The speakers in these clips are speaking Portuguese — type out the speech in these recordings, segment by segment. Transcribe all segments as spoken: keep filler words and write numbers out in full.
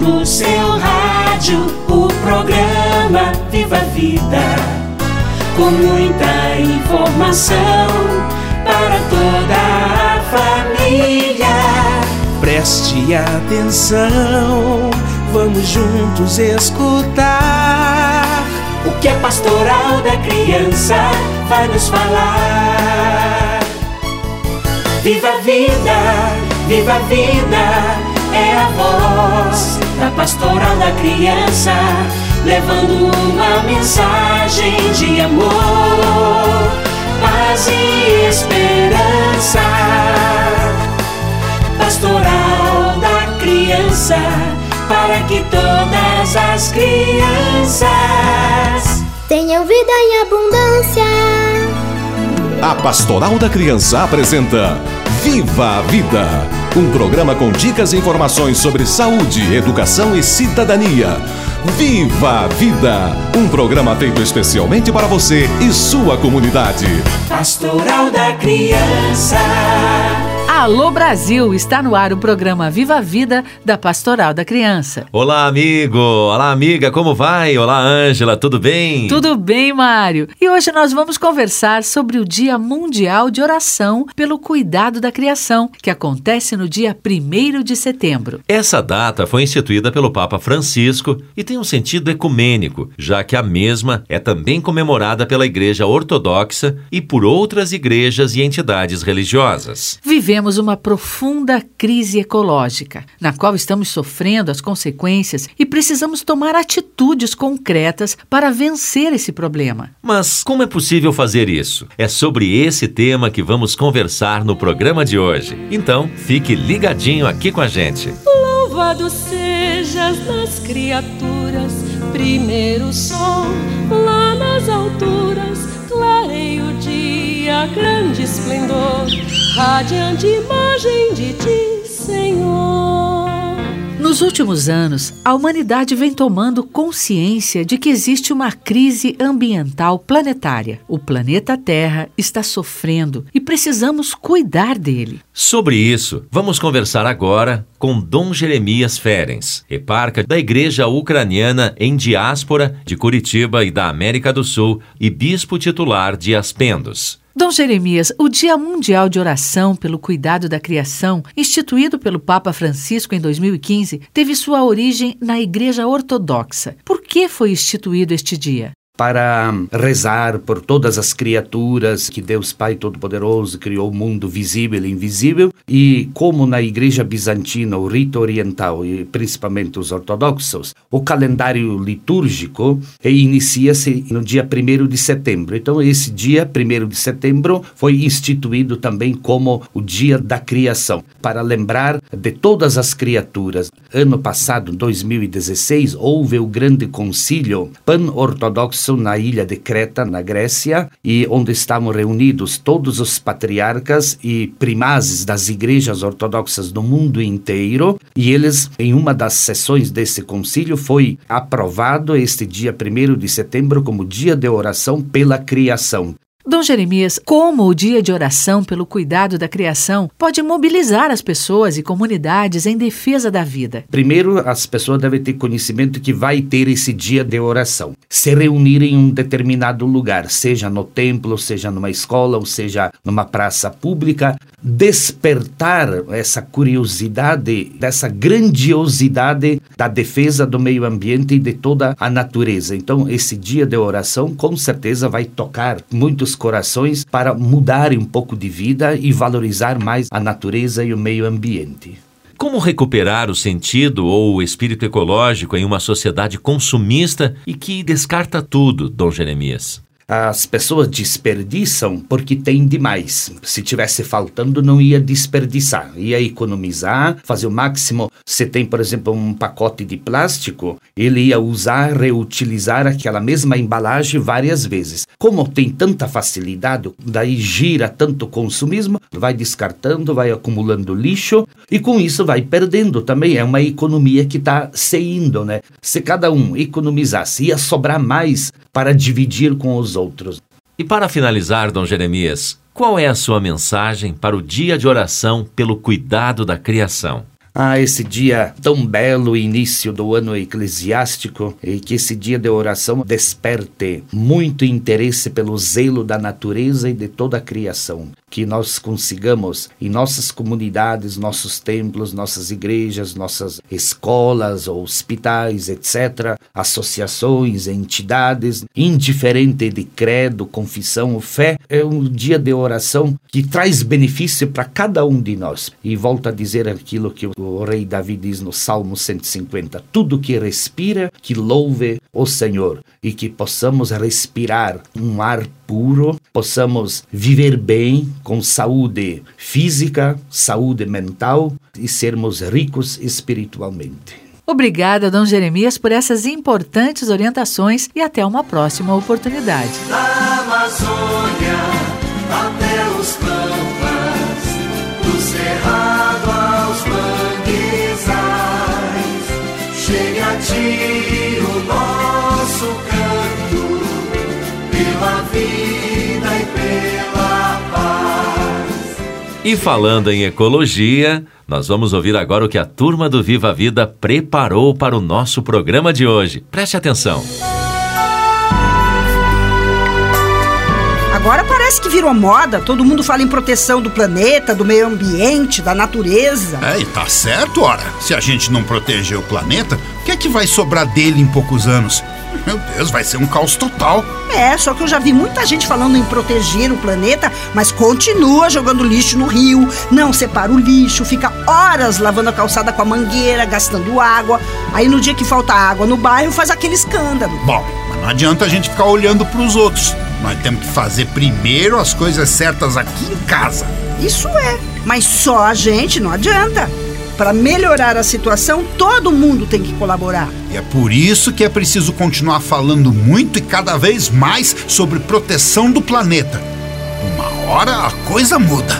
no seu rádio o programa Viva a Vida, com muita informação para toda a família. Preste atenção, vamos juntos escutar o que a Pastoral da Criança vai nos falar. Viva a vida, viva a vida, é a voz da Pastoral da Criança, levando uma mensagem de amor, paz e esperança. Pastoral da Criança, para que todas as crianças tenham vida em abundância. A Pastoral da Criança apresenta Viva a Vida, um programa com dicas e informações sobre saúde, educação e cidadania. Viva a Vida, um programa feito especialmente para você e sua comunidade. Pastoral da Criança. Alô Brasil, está no ar o programa Viva a Vida da Pastoral da Criança. Olá amigo, olá amiga, como vai? Olá Ângela, tudo bem? Tudo bem, Mário. E hoje nós vamos conversar sobre o Dia Mundial de Oração pelo Cuidado da Criação, que acontece no dia primeiro de setembro. Essa data foi instituída pelo Papa Francisco e tem um sentido ecumênico, já que a mesma é também comemorada pela Igreja Ortodoxa e por outras igrejas e entidades religiosas. Vivemos uma profunda crise ecológica, na qual estamos sofrendo as consequências e precisamos tomar atitudes concretas para vencer esse problema. Mas como é possível fazer isso? É sobre esse tema que vamos conversar no programa de hoje. Então, fique ligadinho aqui com a gente. Louvado sejas nas criaturas, primeiro sol, lá nas alturas, clareia o dia, grande esplendor, radiante imagem de ti, Senhor. Nos últimos anos, a humanidade vem tomando consciência de que existe uma crise ambiental planetária. O planeta Terra está sofrendo e precisamos cuidar dele. Sobre isso, vamos conversar agora com Dom Jeremias Ferenc, eparca da Igreja Ucraniana em Diáspora de Curitiba e da América do Sul e bispo titular de Aspendos. Dom Jeremias, o Dia Mundial de Oração pelo Cuidado da Criação, instituído pelo Papa Francisco em dois mil e quinze, teve sua origem na Igreja Ortodoxa. Por que foi instituído este dia? Para rezar por todas as criaturas que Deus Pai Todo-Poderoso criou, o mundo visível e invisível, e como na Igreja Bizantina, o rito oriental e principalmente os ortodoxos, o calendário litúrgico inicia-se no dia primeiro de setembro. Então esse dia, primeiro de setembro, foi instituído também como o Dia da Criação, para lembrar de todas as criaturas. Ano passado, dois mil e dezesseis, houve o grande concílio pan-ortodoxo na ilha de Creta, na Grécia, e onde estavam reunidos todos os patriarcas e primazes das igrejas ortodoxas do mundo inteiro, e eles, em uma das sessões desse concílio, foi aprovado este dia primeiro de setembro como dia de oração pela criação. Dom Jeremias, como o Dia de Oração pelo Cuidado da Criação pode mobilizar as pessoas e comunidades em defesa da vida? Primeiro, as pessoas devem ter conhecimento que vai ter esse dia de oração. Se reunir em um determinado lugar, seja no templo, seja numa escola, ou seja numa praça pública, despertar essa curiosidade, dessa grandiosidade da defesa do meio ambiente e de toda a natureza. Então, esse dia de oração, com certeza, vai tocar muitos corações para mudarem um pouco de vida e valorizar mais a natureza e o meio ambiente. Como recuperar o sentido ou o espírito ecológico em uma sociedade consumista e que descarta tudo, Dom Jeremias? As pessoas desperdiçam porque tem demais. Se tivesse faltando, não ia desperdiçar. Ia economizar, fazer o máximo. Se tem, por exemplo, um pacote de plástico, ele ia usar, reutilizar aquela mesma embalagem várias vezes. Como tem tanta facilidade, daí gira tanto consumismo, vai descartando, vai acumulando lixo e com isso vai perdendo também. É uma economia que está se indo, né? Se cada um economizasse, ia sobrar mais para dividir com os outros. E para finalizar, Dom Jeremias, qual é a sua mensagem para o dia de oração pelo cuidado da criação? a esse dia tão belo, início do ano eclesiástico, e que esse dia de oração desperte muito interesse pelo zelo da natureza e de toda a criação. Que nós consigamos, em nossas comunidades, nossos templos, nossas igrejas, nossas escolas, hospitais, etcétera, associações, entidades, indiferente de credo, confissão ou fé, é um dia de oração que traz benefício para cada um de nós. E volto a dizer aquilo que o rei Davi diz no Salmo cento e cinquenta: tudo que respira, que louve o Senhor, e que possamos respirar um ar puro, possamos viver bem, com saúde física, saúde mental e sermos ricos espiritualmente. Obrigada, Dom Jeremias, por essas importantes orientações e até uma próxima oportunidade. Da Amazônia até os pampas, do cerrado aos manguezais, chegue a ti o nosso canto, pela vida e pela paz. E falando em ecologia, nós vamos ouvir agora o que a turma do Viva a Vida preparou para o nosso programa de hoje. Preste atenção. Agora parece que virou moda, todo mundo fala em proteção do planeta, do meio ambiente, da natureza. É, e tá certo, ora. Se a gente não proteger o planeta, o que é que vai sobrar dele em poucos anos? Meu Deus, vai ser um caos total. É, só que eu já vi muita gente falando em proteger o planeta, mas continua jogando lixo no rio, não separa o lixo, fica horas lavando a calçada com a mangueira, gastando água. Aí no dia que falta água no bairro, faz aquele escândalo. Bom, mas não adianta a gente ficar olhando pros outros. Nós temos que fazer primeiro as coisas certas aqui em casa. Isso é, mas só a gente não adianta. Para melhorar a situação, todo mundo tem que colaborar. E é por isso que é preciso continuar falando muito e cada vez mais sobre proteção do planeta. Uma hora a coisa muda.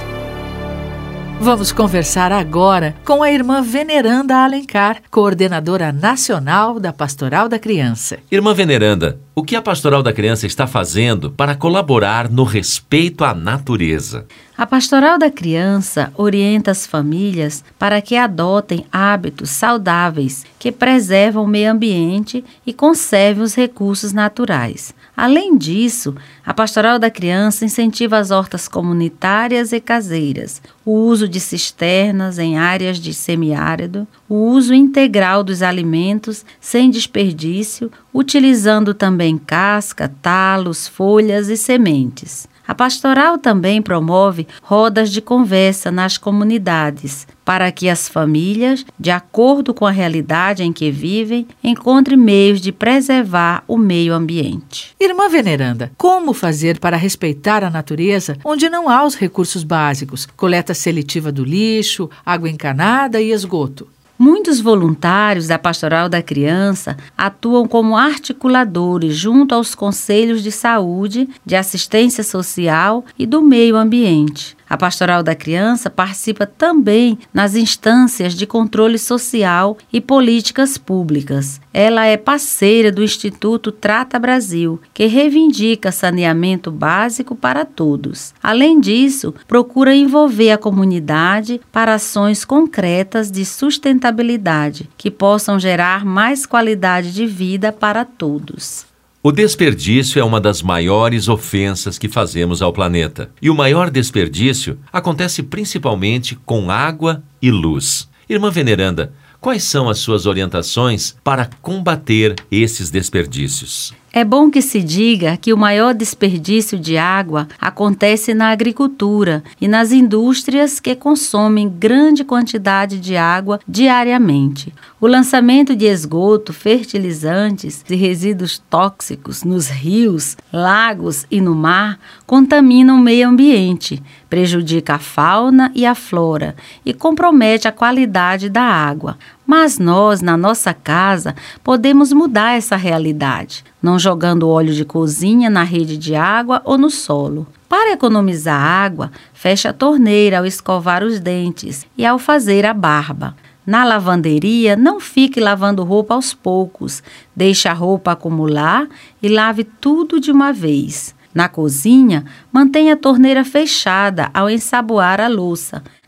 Vamos conversar agora com a irmã Veneranda Alencar, coordenadora nacional da Pastoral da Criança. Irmã Veneranda, o que a Pastoral da Criança está fazendo para colaborar no respeito à natureza? A Pastoral da Criança orienta as famílias para que adotem hábitos saudáveis que preservam o meio ambiente e conservem os recursos naturais. Além disso, a Pastoral da Criança incentiva as hortas comunitárias e caseiras, o uso de cisternas em áreas de semiárido, o uso integral dos alimentos sem desperdício, utilizando também casca, talos, folhas e sementes. A pastoral também promove rodas de conversa nas comunidades, para que as famílias, de acordo com a realidade em que vivem, encontrem meios de preservar o meio ambiente. Irmã Veneranda, como fazer para respeitar a natureza onde não há os recursos básicos, coleta seletiva do lixo, água encanada e esgoto? Muitos voluntários da Pastoral da Criança atuam como articuladores junto aos conselhos de saúde, de assistência social e do meio ambiente. A Pastoral da Criança participa também nas instâncias de controle social e políticas públicas. Ela é parceira do Instituto Trata Brasil, que reivindica saneamento básico para todos. Além disso, procura envolver a comunidade para ações concretas de sustentabilidade, que possam gerar mais qualidade de vida para todos. O desperdício é uma das maiores ofensas que fazemos ao planeta. E o maior desperdício acontece principalmente com água e luz. Irmã Veneranda, quais são as suas orientações para combater esses desperdícios? É bom que se diga que o maior desperdício de água acontece na agricultura e nas indústrias que consomem grande quantidade de água diariamente. O lançamento de esgoto, fertilizantes e resíduos tóxicos nos rios, lagos e no mar contamina o meio ambiente, prejudica a fauna e a flora e compromete a qualidade da água. Mas nós, na nossa casa, podemos mudar essa realidade, não jogando óleo de cozinha na rede de água ou no solo. Para economizar água, feche a torneira ao escovar os dentes e ao fazer a barba. Na lavanderia, não fique lavando roupa aos poucos, deixe a roupa acumular e lave tudo de uma vez. Na cozinha, mantenha a torneira fechada ao ensaboar a louça.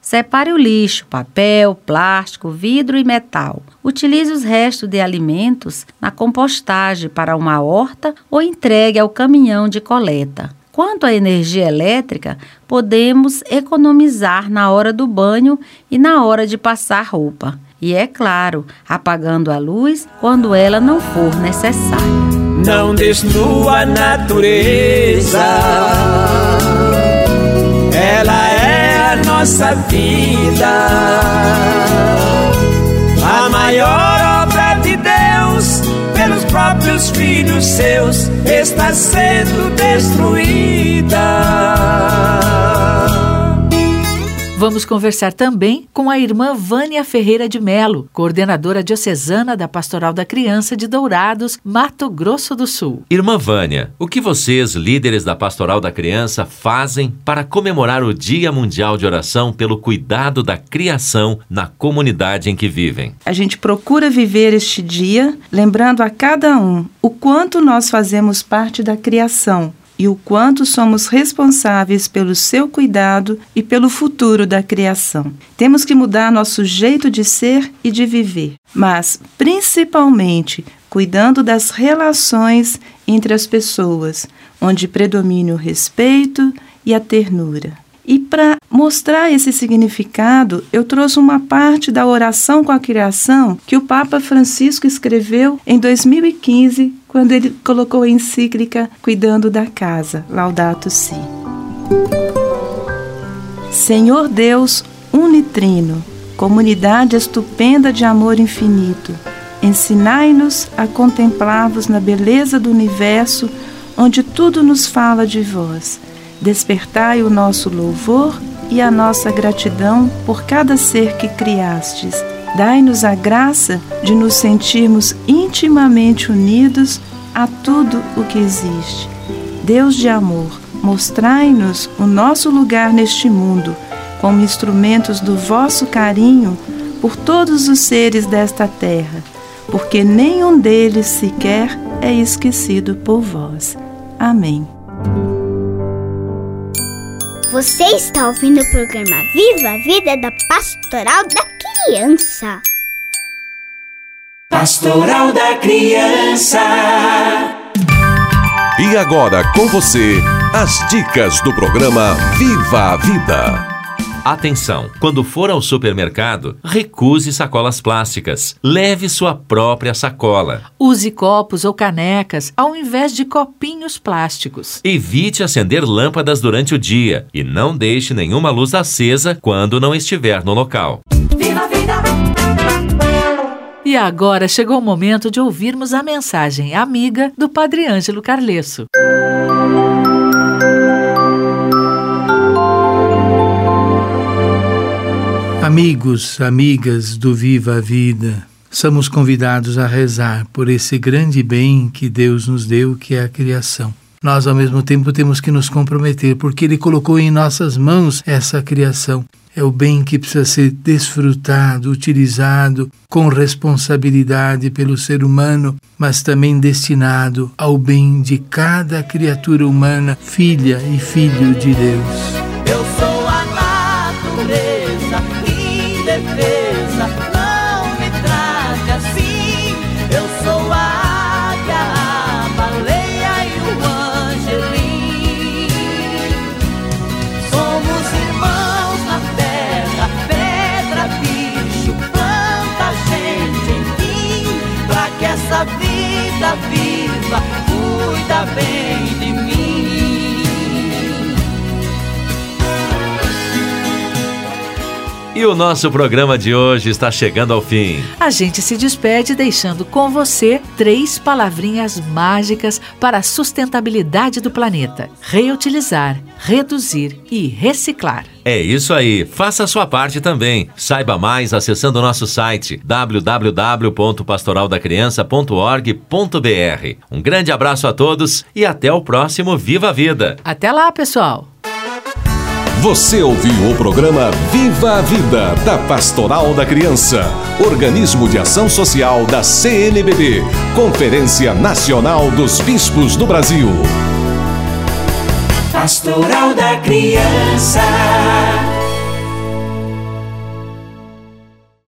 Separe o lixo, papel, plástico, vidro e metal. Utilize os restos de alimentos na compostagem para uma horta ou entregue ao caminhão de coleta. Quanto à energia elétrica, podemos economizar na hora do banho e na hora de passar roupa. E é claro, apagando a luz quando ela não for necessária. Não destrua a natureza, ela é a nossa vida. A maior obra de Deus, pelos próprios filhos seus, está sendo destruída. Vamos conversar também com a irmã Vânia Ferreira de Melo, coordenadora diocesana da Pastoral da Criança de Dourados, Mato Grosso do Sul. Irmã Vânia, o que vocês, líderes da Pastoral da Criança, fazem para comemorar o Dia Mundial de Oração pelo cuidado da criação na comunidade em que vivem? A gente procura viver este dia lembrando a cada um o quanto nós fazemos parte da criação e o quanto somos responsáveis pelo seu cuidado e pelo futuro da criação. Temos que mudar nosso jeito de ser e de viver, mas principalmente cuidando das relações entre as pessoas, onde predomina o respeito e a ternura. E para mostrar esse significado, eu trouxe uma parte da oração com a criação que o Papa Francisco escreveu em dois mil e quinze, quando ele colocou a encíclica Cuidando da Casa, Laudato Si. Senhor Deus unitrino, comunidade estupenda de amor infinito, ensinai-nos a contemplar-vos na beleza do universo, onde tudo nos fala de vós. Despertai o nosso louvor e a nossa gratidão por cada ser que criastes. Dai-nos a graça de nos sentirmos intimamente unidos a tudo o que existe. Deus de amor, mostrai-nos o nosso lugar neste mundo, como instrumentos do vosso carinho por todos os seres desta terra, porque nenhum deles sequer é esquecido por vós. Amém. Você está ouvindo o programa Viva a Vida da Pastoral da Criança. Pastoral da Criança. E agora com você, as dicas do programa Viva a Vida. Atenção! Quando for ao supermercado, recuse sacolas plásticas. Leve sua própria sacola. Use copos ou canecas ao invés de copinhos plásticos. Evite acender lâmpadas durante o dia e não deixe nenhuma luz acesa quando não estiver no local. Viva a vida! E agora chegou o momento de ouvirmos a mensagem amiga do Padre Ângelo Carlesso. Amigos, amigas do Viva a Vida, somos convidados a rezar por esse grande bem que Deus nos deu, que é a criação. Nós, ao mesmo tempo, temos que nos comprometer, porque Ele colocou em nossas mãos essa criação. É o bem que precisa ser desfrutado, utilizado com responsabilidade pelo ser humano, mas também destinado ao bem de cada criatura humana, filha e filho de Deus. Eu sou a natureza, indefesa, não me trate assim. Eu sou a águia, a baleia e o angelim. Somos irmãos na terra, pedra, bicho, planta, gente, enfim, pra que essa vida viva cuida bem de mim. E o nosso programa de hoje está chegando ao fim. A gente se despede deixando com você três palavrinhas mágicas para a sustentabilidade do planeta: reutilizar, reduzir e reciclar. É isso aí, faça a sua parte também. Saiba mais acessando o nosso site w w w ponto pastoral da criança ponto org ponto b r. Um grande abraço a todos e até o próximo Viva a Vida. Até lá, pessoal! Você ouviu o programa Viva a Vida, da Pastoral da Criança, organismo de ação social da C N B B, Conferência Nacional dos Bispos do Brasil. Pastoral da Criança.